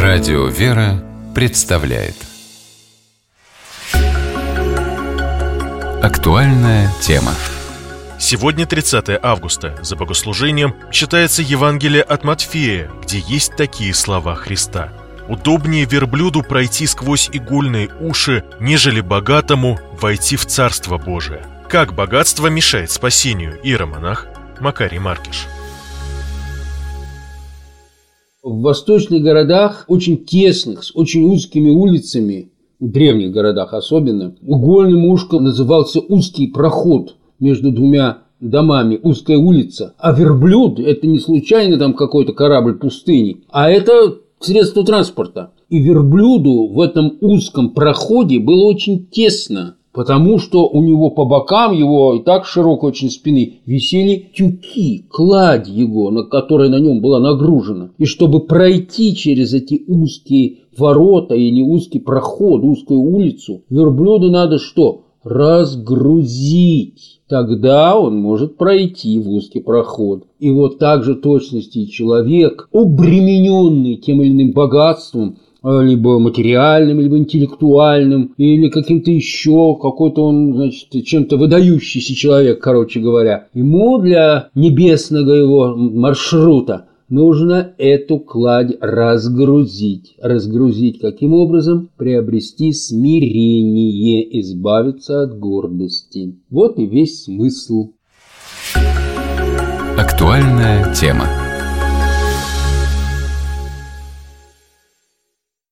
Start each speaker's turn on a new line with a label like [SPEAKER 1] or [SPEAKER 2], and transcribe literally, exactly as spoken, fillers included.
[SPEAKER 1] Радио «Вера» представляет актуальная тема.
[SPEAKER 2] Сегодня тридцатое августа. За богослужением читается Евангелие от Матфея, где есть такие слова Христа: «Удобнее верблюду пройти сквозь игольные уши, нежели богатому войти в Царство Божие». Как богатство мешает спасению? Иеромонах Макарий Маркиш.
[SPEAKER 3] В восточных городах, очень тесных, с очень узкими улицами, в древних городах особенно, игольным ушком назывался узкий проход между двумя домами, узкая улица. А верблюд – это не случайно там какой-то корабль пустыни, а это средство транспорта. И верблюду в этом узком проходе было очень тесно, потому что у него по бокам его и так широкой очень спины висели тюки, кладь его, на которой на нем была нагружена. И чтобы пройти через эти узкие ворота или узкий проход, узкую улицу, верблюду надо что? Разгрузить. Тогда он может пройти в узкий проход. И вот так же точности человек, обремененный тем или иным богатством, либо материальным, либо интеллектуальным, или каким-то еще, какой-то он, значит, чем-то выдающийся человек, короче говоря. Ему для небесного его маршрута нужно эту кладь разгрузить. Разгрузить каким образом? Приобрести смирение, избавиться от гордости. Вот и весь смысл.
[SPEAKER 1] Актуальная тема.